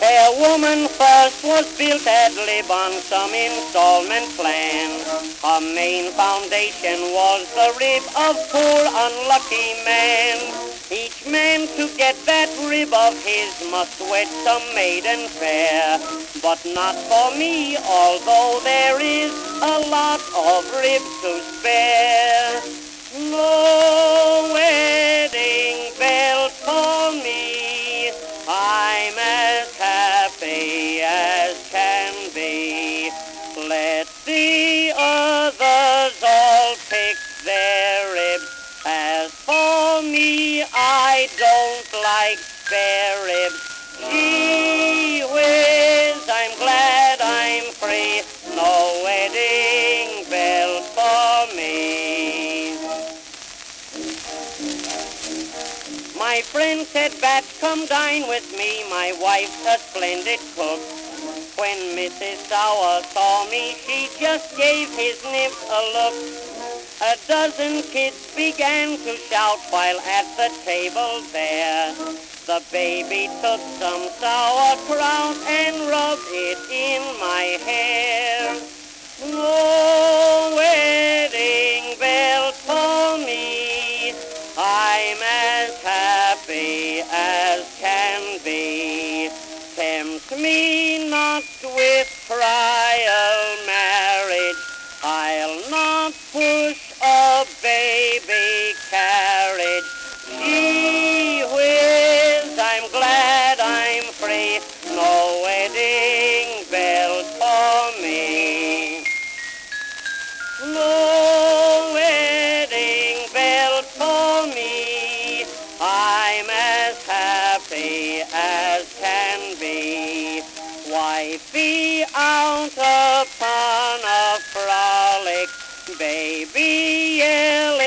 Fair woman first was built ad lib on some installment plan. Her main foundation was the rib of poor unlucky man. Each man to get that rib of his must wed some maiden fair. But not for me, although there is a lot of ribs to spare. No wedding bells for me, I'm as happy as can be. Let the others all pick their ribs. As for me, I don't like spare ribs. Gee whiz, I'm glad I'm free. No wedding bells for me. My friend said, Bats, come dine with me. My wife's a splendid cook. When Mrs. Sauer saw me, she just gave his nymphs a look. A dozen kids began to shout while at the table there. The baby took some sauerkraut and rubbed it in my hair. No wedding bells for me, I'm as happy as can be. Tempt me not with trial marriage, I'll not push a baby carriage. Gee whiz, I'm glad I'm free. No wedding bells for me. No wedding bells for me, I'm as happy as can be. Wifey out upon a frolic, baby yelling